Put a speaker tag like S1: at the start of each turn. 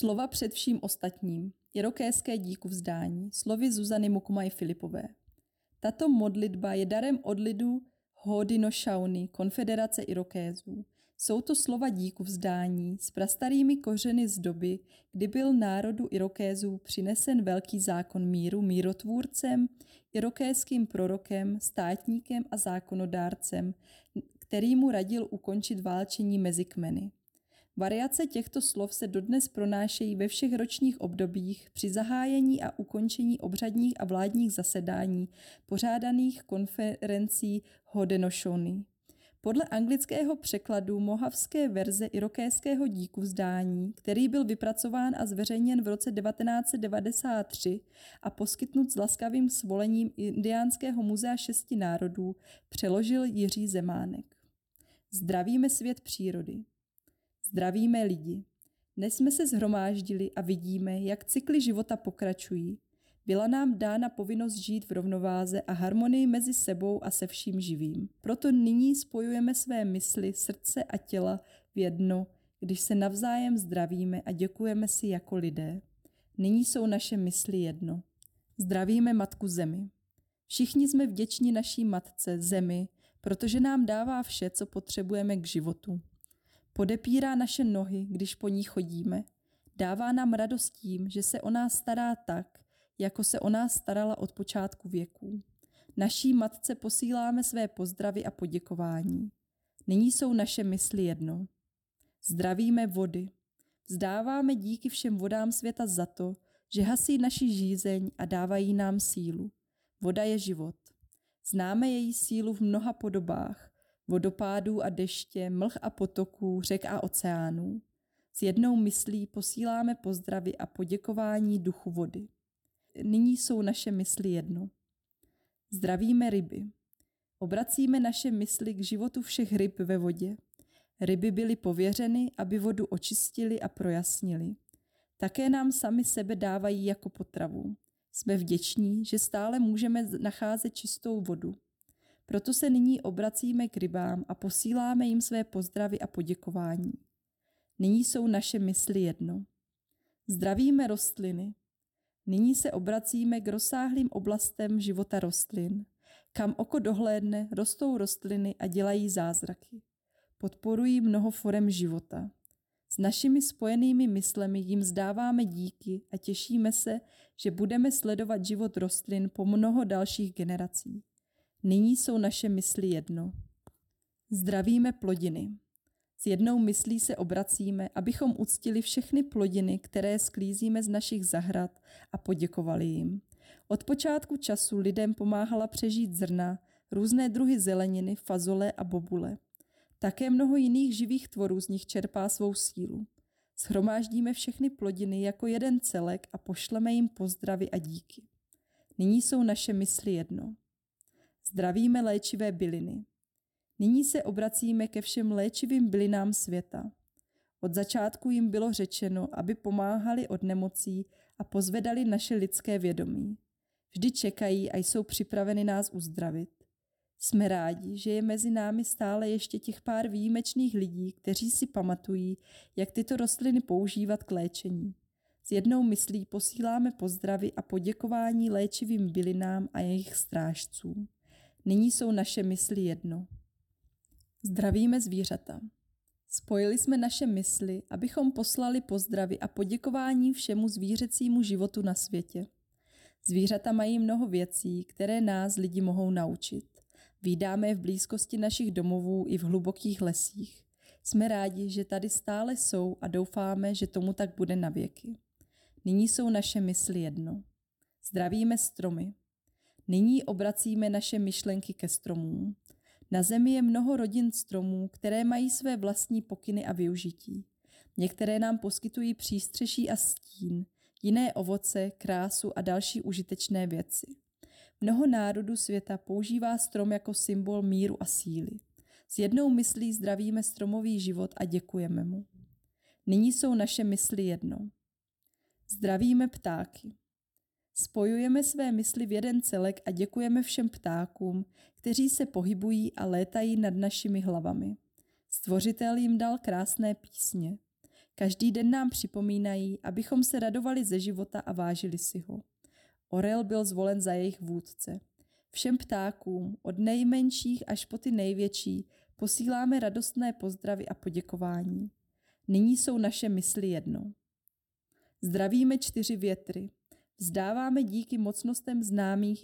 S1: Slova před vším ostatním. Irokéské díku vzdání. Slovy Zuzany Mukumaj-Filipové. Tato modlitba je darem od lidu Haudenosaunee, konfederace Irokézů. Jsou to slova díku vzdání s prastarými kořeny z doby, kdy byl národu Irokézů přinesen velký zákon míru mírotvůrcem, irokéským prorokem, státníkem a zákonodárcem, který mu radil ukončit válčení mezi kmeny. Variace těchto slov se dodnes pronášejí ve všech ročních obdobích při zahájení a ukončení obřadních a vládních zasedání pořádaných konferencí Haudenosaunee. Podle anglického překladu mohavské verze irokéského díku vzdání, který byl vypracován a zveřejněn v roce 1993 a poskytnut s laskavým svolením Indiánského muzea 6 národů, přeložil Jiří Zemánek. Zdravíme svět přírody. Zdravíme lidi. Dnes jsme se shromáždili a vidíme, jak cykly života pokračují. Byla nám dána povinnost žít v rovnováze a harmonii mezi sebou a se vším živým. Proto nyní spojujeme své mysli, srdce a těla v jedno, když se navzájem zdravíme a děkujeme si jako lidé. Nyní jsou naše mysli jedno. Zdravíme Matku Zemi. Všichni jsme vděční naší Matce Zemi, protože nám dává vše, co potřebujeme k životu. Podepírá naše nohy, když po ní chodíme. Dává nám radost tím, že se o nás stará tak, jako se o nás starala od počátku věků. Naší matce posíláme své pozdravy a poděkování. Nyní jsou naše mysli jedno. Zdravíme vody. Vzdáváme díky všem vodám světa za to, že hasí naši žízeň a dávají nám sílu. Voda je život. Známe její sílu v mnoha podobách. Vodopádů a deště, mlh a potoků, řek a oceánů. S jednou myslí posíláme pozdravy a poděkování duchu vody. Nyní jsou naše mysli jedno. Zdravíme ryby. Obracíme naše mysli k životu všech ryb ve vodě. Ryby byly pověřeny, aby vodu očistili a projasnili. Také nám sami sebe dávají jako potravu. Jsme vděční, že stále můžeme nacházet čistou vodu. Proto se nyní obracíme k rybám a posíláme jim své pozdravy a poděkování. Nyní jsou naše mysli jedno. Zdravíme rostliny. Nyní se obracíme k rozsáhlým oblastem života rostlin. Kam oko dohlédne, rostou rostliny a dělají zázraky. Podporují mnoho forem života. S našimi spojenými myslemi jim vzdáváme díky a těšíme se, že budeme sledovat život rostlin po mnoho dalších generací. Nyní jsou naše mysli jedno. Zdravíme plodiny. S jednou myslí se obracíme, abychom uctili všechny plodiny, které sklízíme z našich zahrad a poděkovali jim. Od počátku času lidem pomáhala přežít zrna, různé druhy zeleniny, fazole a bobule. Také mnoho jiných živých tvorů z nich čerpá svou sílu. Shromáždíme všechny plodiny jako jeden celek a pošleme jim pozdravy a díky. Nyní jsou naše mysli jedno. Zdravíme léčivé byliny. Nyní se obracíme ke všem léčivým bylinám světa. Od začátku jim bylo řečeno, aby pomáhali od nemocí a pozvedali naše lidské vědomí. Vždy čekají a jsou připraveni nás uzdravit. Jsme rádi, že je mezi námi stále ještě těch pár výjimečných lidí, kteří si pamatují, jak tyto rostliny používat k léčení. S jednou myslí posíláme pozdravy a poděkování léčivým bylinám a jejich strážcům. Nyní jsou naše mysli jedno. Zdravíme zvířata. Spojili jsme naše mysli, abychom poslali pozdravy a poděkování všemu zvířecímu životu na světě. Zvířata mají mnoho věcí, které nás lidi mohou naučit. Vídáme je v blízkosti našich domovů i v hlubokých lesích. Jsme rádi, že tady stále jsou a doufáme, že tomu tak bude na věky. Nyní jsou naše mysli jedno. Zdravíme stromy. Nyní obracíme naše myšlenky ke stromům. Na zemi je mnoho rodin stromů, které mají své vlastní pokyny a využití. Některé nám poskytují přístřeší a stín, jiné ovoce, krásu a další užitečné věci. Mnoho národů světa používá strom jako symbol míru a síly. S jednou myslí zdravíme stromový život a děkujeme mu. Nyní jsou naše mysli jedno. Zdravíme ptáky. Spojujeme své mysli v jeden celek a děkujeme všem ptákům, kteří se pohybují a létají nad našimi hlavami. Stvořitel jim dal krásné písně. Každý den nám připomínají, abychom se radovali ze života a vážili si ho. Orel byl zvolen za jejich vůdce. Všem ptákům, od nejmenších až po ty největší, posíláme radostné pozdravy a poděkování. Nyní jsou naše mysli jedno. Zdravíme 4 větry. Vzdáváme díky mocnostem známých